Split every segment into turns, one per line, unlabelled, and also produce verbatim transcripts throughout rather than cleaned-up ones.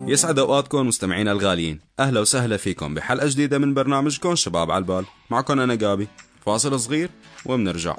يسعد أوقاتكم مستمعينا الغاليين، أهلا وسهلا فيكم بحلقة جديدة من برنامجكم شباب على البال. معكم أنا جابي. فاصل صغير وبنرجع.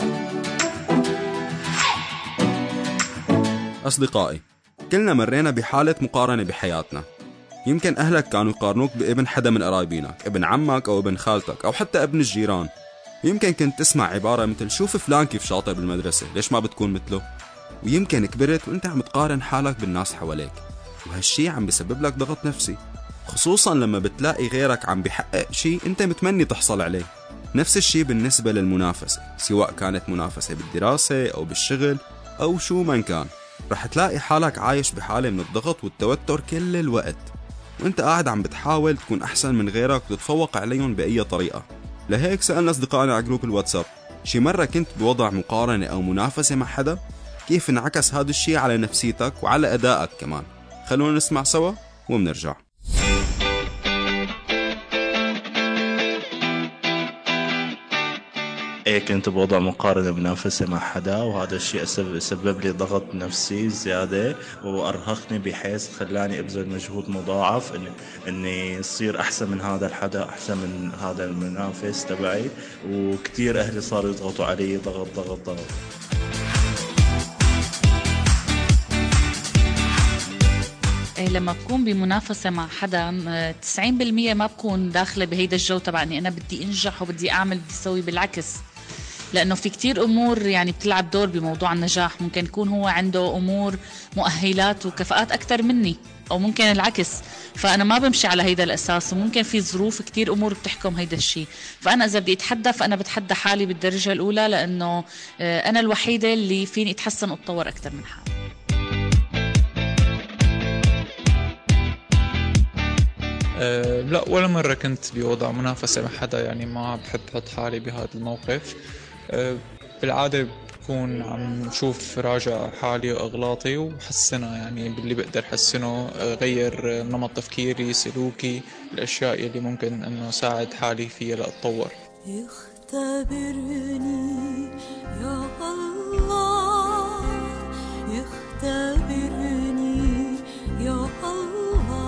أصدقائي، كلنا مرينا بحالة مقارنة بحياتنا. يمكن أهلك كانوا يقارنوك بابن حدا من قرايبينك، ابن عمك أو ابن خالتك أو حتى ابن الجيران. ويمكن كنت تسمع عبارة مثل شوف فلان كيف شاطر بالمدرسة، ليش ما بتكون مثله؟ ويمكن كبرت وانت عم تقارن حالك بالناس حواليك، وهالشي عم بيسبب لك ضغط نفسي، خصوصا لما بتلاقي غيرك عم بيحقق شي انت متمني تحصل عليه. نفس الشي بالنسبة للمنافسة، سواء كانت منافسة بالدراسة أو بالشغل أو شو من كان، رح تلاقي حالك عايش بحالة من الضغط والتوتر كل الوقت، وانت قاعد عم بتحاول تكون أحسن من غيرك وتتفوق عليهم بأي طريقة. لهيك سألنا أصدقائنا على جروب الواتساب، شي مرة كنت بوضع مقارنة أو منافسة مع حدا؟ كيف انعكس هذا الشي على نفسيتك وعلى أدائك كمان؟ خلونا نسمع سوا وبنرجع.
ايه، كنت بوضع مقارنة منافسة مع حدا، وهذا الشيء سبب لي ضغط نفسي زيادة وأرهقني بحيث خلاني أبذل مجهود مضاعف إني إني أصير أحسن من هذا الحدا، أحسن من هذا المنافس تبعي. وكتير أهلي صاروا يضغطوا علي ضغط ضغط ضغط.
لما بكون بمنافسة مع حدا تسعين بالمية ما بكون داخلة بهيدا الجو تبع اني انا بدي انجح وبدي اعمل بدي اسوي. بالعكس، لانه في كتير امور يعني بتلعب دور بموضوع النجاح. ممكن يكون هو عنده امور مؤهلات وكفاءات اكتر مني، او ممكن العكس. فانا ما بمشي على هيدا الاساس، وممكن في ظروف كتير امور بتحكم هيدا الشيء. فانا اذا بدي اتحدى فانا بتحدى حالي بالدرجة الاولى، لانه انا الوحيدة اللي فيني اتحسن واتطور اكتر من حالي.
أه لا، ولا مرة كنت بوضع منافسة مع حدا، يعني ما بحب حط حالي بهذا الموقف. أه بالعادة بكون عم شوف راجع حالي وأغلاطي وحسنها، يعني باللي بقدر حسنه، غير نمط تفكيري، سلوكي، الأشياء اللي ممكن أنه ساعد حالي فيها لأتطور.
يختبرني يا الله، يختبرني يا الله،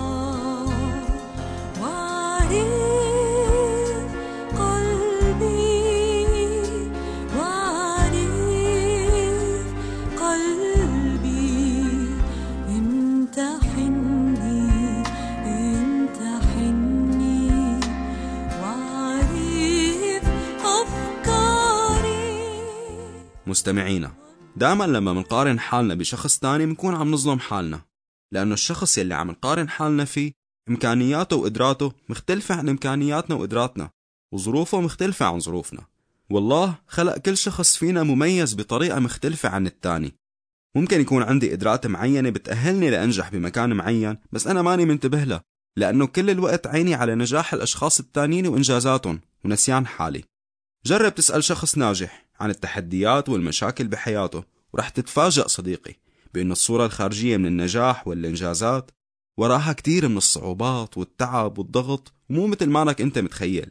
مستمعينا، دائما لما منقارن حالنا بشخص تاني منكون عم نظلم حالنا، لأنه الشخص يلي عم نقارن حالنا فيه إمكانياته وقدراته مختلفة عن إمكانياتنا وقدراتنا، وظروفه مختلفة عن ظروفنا. والله خلق كل شخص فينا مميز بطريقة مختلفة عن التاني. ممكن يكون عندي قدرات معينة بتأهلني لأنجح بمكان معين، بس أنا ماني منتبه له، لأنه كل الوقت عيني على نجاح الأشخاص التانيين وإنجازاتهم ونسيان حالي. جرب تسأل شخص ناجح عن التحديات والمشاكل بحياته، ورح تتفاجأ صديقي بأن الصورة الخارجية من النجاح والإنجازات وراها كتير من الصعوبات والتعب والضغط، ومو مثل ما انك انت متخيل.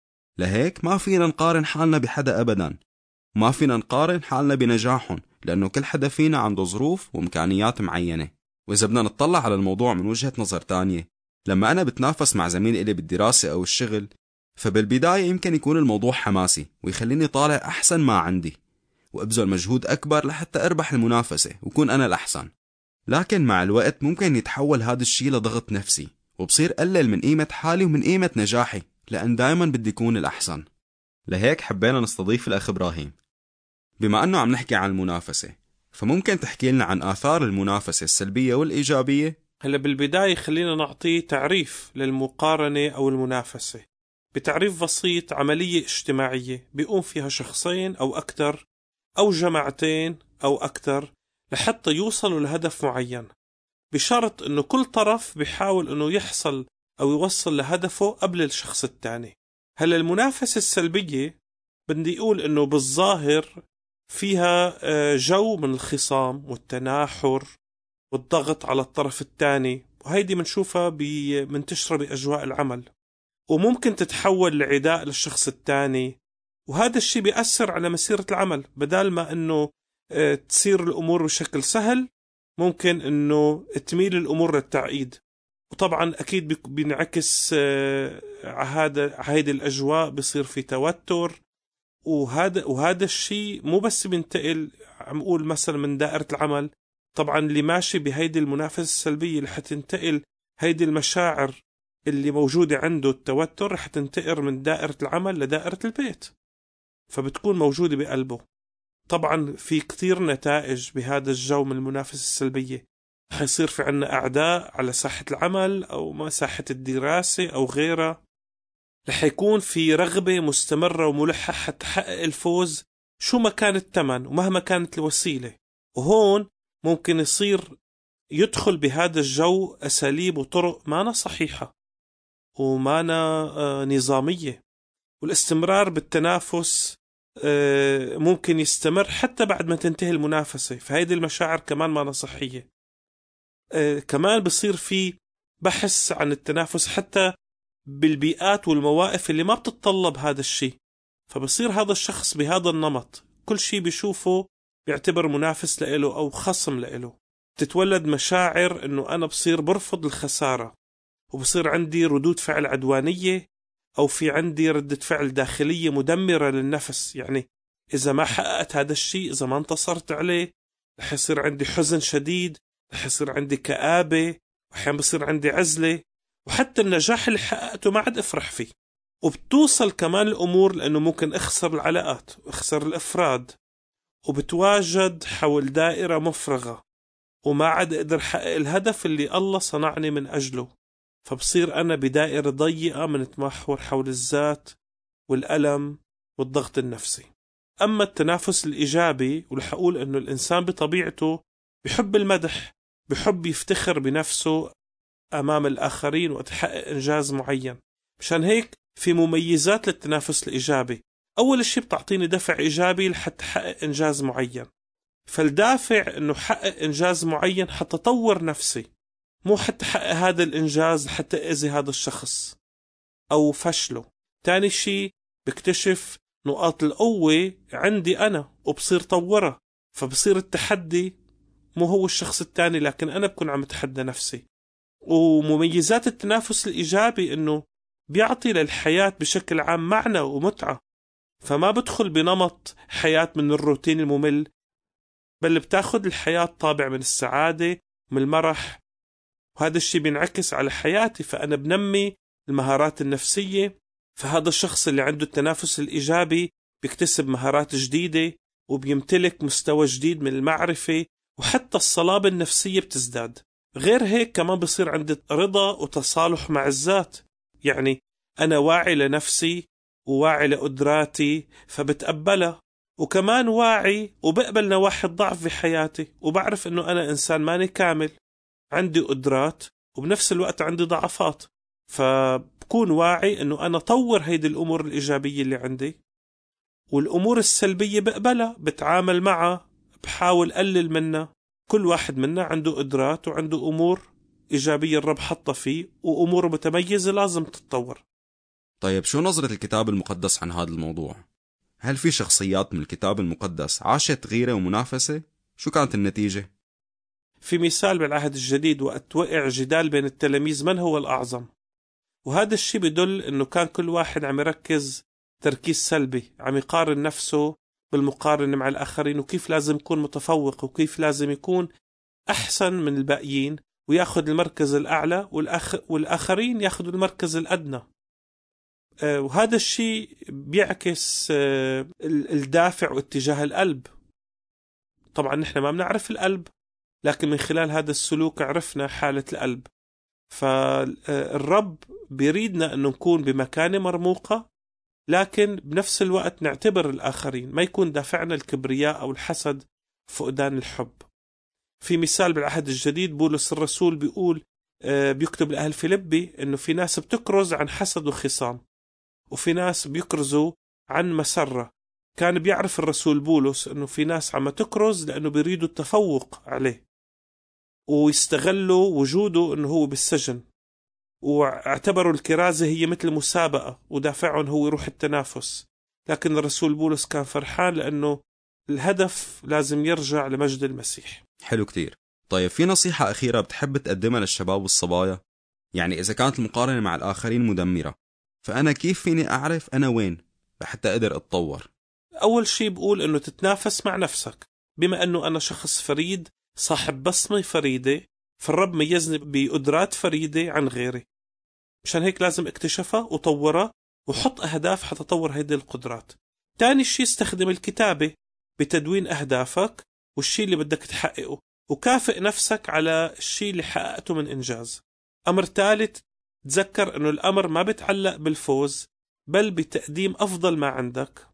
لهيك ما فينا نقارن حالنا بحدا أبدا، ما فينا نقارن حالنا بنجاحهم، لأنه كل حدا فينا عنده ظروف وإمكانيات معينة. وإذا بدنا نطلع على الموضوع من وجهة نظر تانية، لما أنا بتنافس مع زميل إلي بالدراسة أو الشغل، فبالبداية يمكن يكون الموضوع حماسي ويخليني طالع أحسن ما عندي، وأبذل مجهود أكبر لحتى أربح المنافسة وكون أنا الأحسن. لكن مع الوقت ممكن يتحول هذا الشيء لضغط نفسي، وبصير قلل من قيمة حالي ومن قيمة نجاحي، لأن دايما بدي يكون الأحسن. لهيك حبينا نستضيف الأخ إبراهيم. بما أنه عم نحكي عن المنافسة، فممكن تحكي لنا عن آثار المنافسة السلبية والإيجابية؟
هلا بالبداية خلينا نعطي تعريف للمقارنة أو المنافسة. بتعريف بسيط: عملية اجتماعية بيقوم فيها شخصين أو أكثر أو جماعتين أو أكثر لحتى يوصلوا لهدف معين، بشرط أنه كل طرف بيحاول أنه يحصل أو يوصل لهدفه قبل الشخص الثاني. هلا المنافسة السلبية بدي أقول أنه بالظاهر فيها جو من الخصام والتناحر والضغط على الطرف الثاني، وهيدي منشوفها منتشرة بأجواء العمل، وممكن تتحول لعداء للشخص الثاني. وهذا الشيء بيأثر على مسيرة العمل، بدل ما أنه تصير الأمور بشكل سهل ممكن أنه تميل الأمور للتعقيد. وطبعا أكيد بينعكس هذا هيدي الأجواء، بصير في توتر. وهذا وهذا الشيء مو بس بينتقل، عم أقول مثلا من دائرة العمل. طبعا اللي ماشي بهيدي المنافسة السلبية رح تنتقل هيدي المشاعر اللي موجودة عنده، التوتر رح تنتقل من دائرة العمل لدائرة البيت، فبتكون موجودة بقلبه. طبعا في كتير نتائج بهذا الجو من المنافسة السلبية. رح يصير في عنا أعداء على ساحة العمل أو ما ساحة الدراسة أو غيرها. رح يكون في رغبة مستمرة وملحة حتى تحقق الفوز شو ما كان الثمن ومهما كانت الوسيلة. وهون ممكن يصير يدخل بهذا الجو أساليب وطرق مانا صحيحة ومانا نظامية. والاستمرار بالتنافس ممكن يستمر حتى بعد ما تنتهي المنافسة، فهيدي المشاعر كمان مانا صحية. كمان بصير في بحث عن التنافس حتى بالبيئات والمواقف اللي ما بتتطلب هذا الشيء، فبصير هذا الشخص بهذا النمط كل شيء بيشوفه بيعتبر منافس لإله أو خصم لإله. تتولد مشاعر إنه أنا بصير برفض الخسارة، وبصير عندي ردود فعل عدوانية، أو في عندي ردة فعل داخلية مدمرة للنفس. يعني إذا ما حققت هذا الشيء، إذا ما انتصرت عليه، رح يصير عندي حزن شديد، رح يصير عندي كآبة، وأحيانا بصير عندي عزلة، وحتى النجاح اللي حققته ما عاد أفرح فيه. وبتوصل كمان الأمور لأنه ممكن أخسر العلاقات وأخسر الأفراد، وبتواجد حول دائرة مفرغة، وما عاد أقدر حقق الهدف اللي الله صنعني من أجله. فبصير أنا بدائرة ضيقة من تمحور حول الذات والألم والضغط النفسي. أما التنافس الإيجابي، ورح أقول أنه الإنسان بطبيعته بحب المدح، بحب يفتخر بنفسه أمام الآخرين وتحقق إنجاز معين. مشان هيك في مميزات للتنافس الإيجابي. أول شيء بتعطيني دفع إيجابي لحتى أحقق إنجاز معين، فالدافع أنه حقق إنجاز معين حتى أطور نفسي، مو حتى حقق هذا الإنجاز حتى أذي هذا الشخص أو فشله. تاني شيء بكتشف نقاط القوة عندي أنا وبصير طورها، فبصير التحدي مو هو الشخص التاني، لكن أنا بكون عم أتحدى نفسي. ومميزات التنافس الإيجابي أنه بيعطي للحياة بشكل عام معنى ومتعة، فما بدخل بنمط حياة من الروتين الممل، بل بتاخد الحياة طابع من السعادة ومن المرح. وهذا الشيء بينعكس على حياتي، فأنا بنمي المهارات النفسية. فهذا الشخص اللي عنده التنافس الإيجابي بيكتسب مهارات جديدة وبيمتلك مستوى جديد من المعرفة، وحتى الصلابة النفسية بتزداد. غير هيك كمان بصير عندي رضا وتصالح مع الذات، يعني أنا واعي لنفسي وواعي لقدراتي فبتقبلها، وكمان واعي وبقبل نواحي الضعف في حياتي، وبعرف أنه أنا إنسان ماني كامل، عندي قدرات وبنفس الوقت عندي ضعفات، فبكون واعي أنه أنا طور هيدي الأمور الإيجابية اللي عندي، والأمور السلبية بقبلها، بتعامل معها، بحاول أقلل منها. كل واحد منا عنده قدرات وعنده أمور إيجابية الرب حطها فيه، وأمور متميزة لازم تتطور.
طيب شو نظرة الكتاب المقدس عن هذا الموضوع؟ هل في شخصيات من الكتاب المقدس عاشت غيرة ومنافسة؟ شو كانت النتيجة؟
في مثال بالعهد الجديد وقت وقع جدال بين التلاميذ من هو الأعظم، وهذا الشيء بدل أنه كان كل واحد عم يركز تركيز سلبي، عم يقارن نفسه بالمقارنة مع الآخرين، وكيف لازم يكون متفوق وكيف لازم يكون أحسن من الباقيين ويأخذ المركز الأعلى، والأخ... والآخرين يأخذوا المركز الأدنى. آه وهذا الشيء بيعكس آه الدافع واتجاه القلب. طبعا نحن ما بنعرف القلب، لكن من خلال هذا السلوك عرفنا حالة القلب. فالرب بيريدنا أن نكون بمكانة مرموقة، لكن بنفس الوقت نعتبر الآخرين، ما يكون دافعنا الكبرياء أو الحسد فقدان الحب. في مثال بالعهد الجديد بولس الرسول بيقول بيكتب لأهل فيلبي أنه في ناس بتكرز عن حسد وخصام، وفي ناس بيكرزوا عن مسرة. كان بيعرف الرسول بولس أنه في ناس عم تكرز لأنه بيريدوا التفوق عليه ويستغلوا وجوده أنه هو بالسجن، واعتبروا الكرازة هي مثل مسابقة ودافعهم هو يروح التنافس. لكن الرسول بولس كان فرحان لأنه الهدف لازم يرجع لمجد المسيح.
حلو كتير. طيب في نصيحة أخيرة بتحب تقدمها للشباب والصبايا؟ يعني إذا كانت المقارنة مع الآخرين مدمرة، فأنا كيف فيني أعرف أنا وين لحتى أقدر أتطور؟
أول شي بقول إنه تتنافس مع نفسك. بما إنه أنا شخص فريد صاحب بصمة فريدة، فالرب ميزني بقدرات فريدة عن غيري، مشان هيك لازم اكتشفها وطورها وحط أهداف حتى تطور هيدي القدرات. تاني شي استخدم الكتابة بتدوين أهدافك والشي اللي بدك تحققه، وكافئ نفسك على الشي اللي حققته من إنجاز. أمر ثالث، تذكر أنه الأمر ما بتعلق بالفوز بل بتقديم أفضل ما عندك.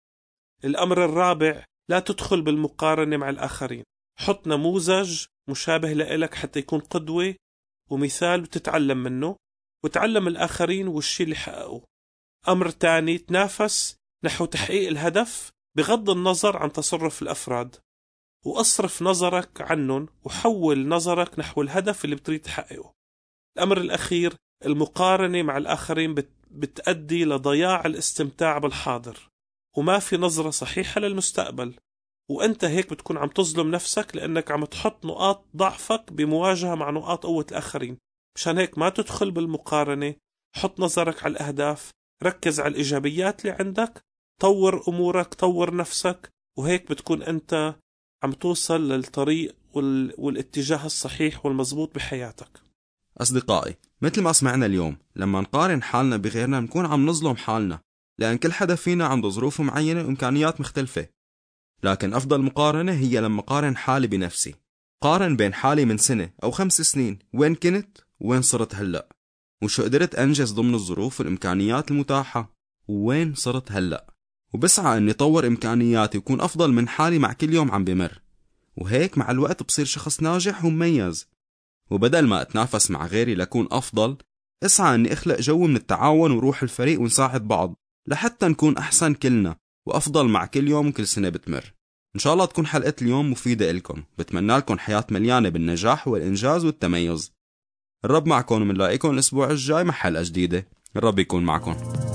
الأمر الرابع، لا تدخل بالمقارنة مع الآخرين. حط نموذج مشابه لإلك حتى يكون قدوة ومثال وتتعلم منه، وتعلم الآخرين والشي اللي حققوا. أمر تاني، تنافس نحو تحقيق الهدف بغض النظر عن تصرف الأفراد، وأصرف نظرك عنهم وحول نظرك نحو الهدف اللي بتريد تحققه. الأمر الأخير، المقارنة مع الآخرين بت... بتأدي لضياع الاستمتاع بالحاضر، وما في نظرة صحيحة للمستقبل، وأنت هيك بتكون عم تظلم نفسك لأنك عم تحط نقاط ضعفك بمواجهة مع نقاط قوة الآخرين. مشان هيك ما تدخل بالمقارنة، حط نظرك على الأهداف، ركز على الإيجابيات اللي عندك، طور أمورك، طور نفسك، وهيك بتكون أنت عم توصل للطريق وال... والاتجاه الصحيح والمضبوط بحياتك.
أصدقائي، مثل ما سمعنا اليوم، لما نقارن حالنا بغيرنا نكون عم نظلم حالنا، لأن كل حدا فينا عنده ظروف معينة وإمكانيات مختلفة. لكن أفضل مقارنة هي لما قارن حالي بنفسي. قارن بين حالي من سنة أو خمس سنين، وين كنت وين صرت هلأ، وشو قدرت أنجز ضمن الظروف والإمكانيات المتاحة، وين صرت هلأ، وبسعى أني طور إمكانياتي وكون أفضل من حالي مع كل يوم عم بمر. وهيك مع الوقت بصير شخص ناجح ومميز. وبدل ما أتنافس مع غيري لكون أفضل، اسعى أني أخلق جو من التعاون وروح الفريق ونساعد بعض لحتى نكون أحسن كلنا وأفضل مع كل يوم وكل سنة بتمر. إن شاء الله تكون حلقة اليوم مفيدة إلكم. بتمنى لكم حياة مليانة بالنجاح والإنجاز والتميز. الرب معكم، ومنلاقيكم الأسبوع الجاي مع حلقة جديدة. الرب يكون معكم.